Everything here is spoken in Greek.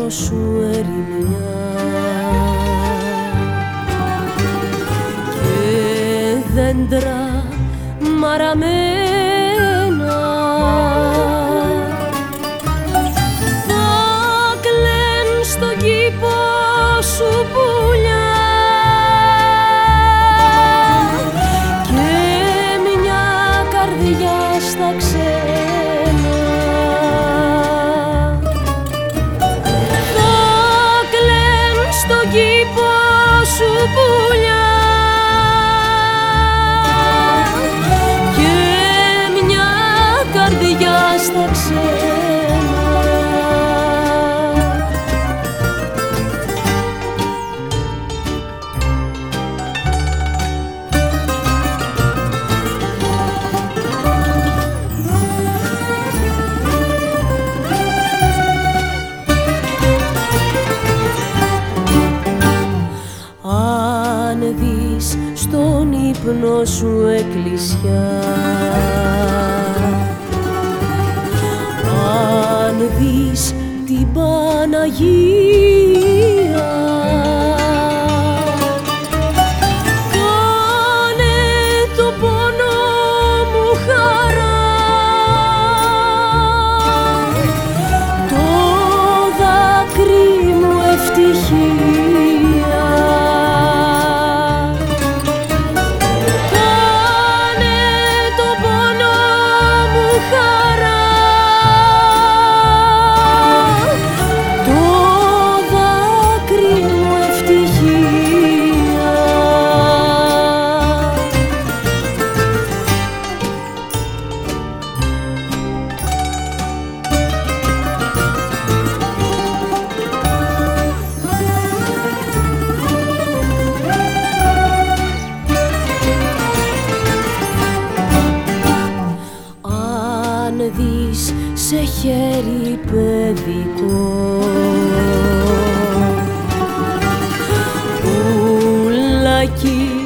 σου ερημιά και δέντρα μαραμένα θα κλαιν στον κήπο σου πουλιά και μια καρδιά στα ξένα θα κλαιν στον κήπο σου πουλιά και μια καρδιά στα ξένα. Αν δεις στον ύπνο σου εκκλησιά, αν δεις την Παναγία, κάνε το πόνο μου χαρά, το δάκρυ μου ευτυχία. Κάνε το πόνο μου χαρά, το δάκρυ μου ευτυχία. Αν δεις σε χέρι παιδικό πουλάκι